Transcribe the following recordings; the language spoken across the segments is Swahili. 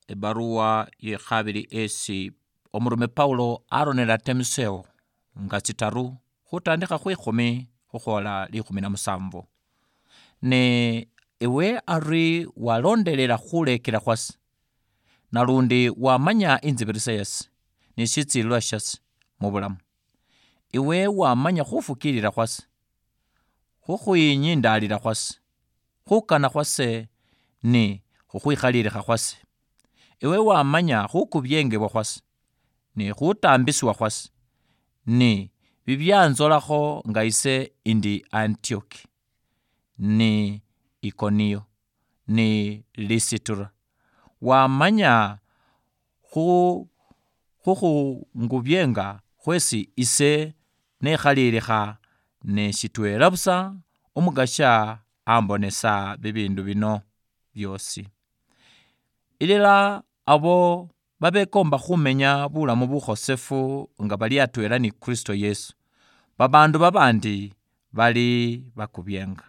ebaruwa yekhabili esi omurume Paulo aronela Timotheo nga tsitaru khutandikha khwikhumi khukhola 17. Ne ewe ari walondelela khulekela khwase, nalundi wamanya inzibirisa yase ni shitsilwa shase mubulamu. Iwe wamanya khufukilila khwase, khukhwinyindalila khwase, khukana khwase ni khukhwikhalilekha khwase. Iwe wamanya khukubyengebwa khwase ni khutambisiwa khwase ni bibyanzolakho nga ise indi Antioki ni Ikonio ni Lisitra. Wamanya khukhungubyenga khwesi ise nekhalilekha ne shitwela busa Umugasha ambonesa bibindu bino byosi. Ilala abo babekomba khumenya bulamu bukhosefu nga bali atwela ni Kristo Yesu, babandu babandi bali bakubyenga.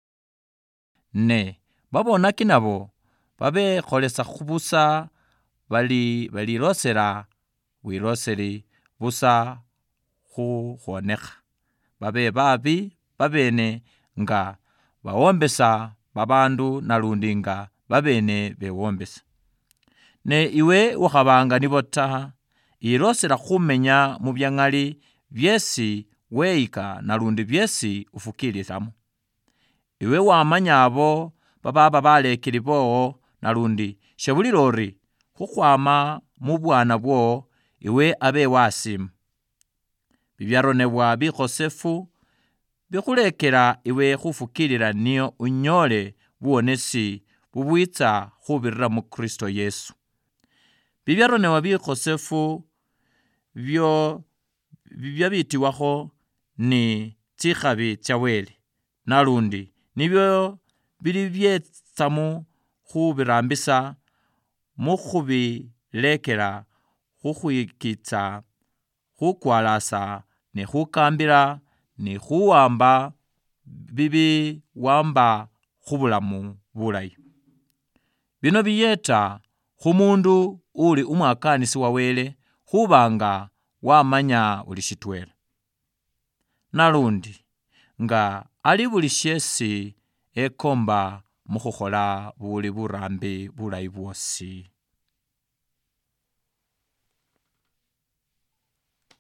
Ne babonaki nabo babekholesa khubusa balilosela wiloseli busa khukhwonekha. Babe babi babene nga bawombesa babandu nalundi nga babene bewombesa. Ne iwe ukhabanga nibo ta, ilosela khumenya mu byangali byesi weyika nalundi byesi ufukililamo. Iwe wamanya abo bababa balekeli bowo nalundi shebulila ori khukhwama mu bwana bwo iwe abe wasima. Bibyaronebwa bikhosefu bikhulekela iwe khufukilila niyo unyole buwonesi bubwitsa khubirira mu Kristo Yesu. Bibyaronebwa bikhosefu bibya bitiwakho ni tsikhabi tsa Wele, nalundi nibyo bili byetsamu khubirambisa mu khubilekela khukhwikitsa, khukwalasa ne khukambila ne khuwamba bibiwamba khubulamu bulayi. Bino biyeta khumundu uli umwakanisi wa Wele khubanga wamanya buli shitwela, nalundi nga ali buli shesi ekomba mukhukhola buli burambi bulayi bwosi.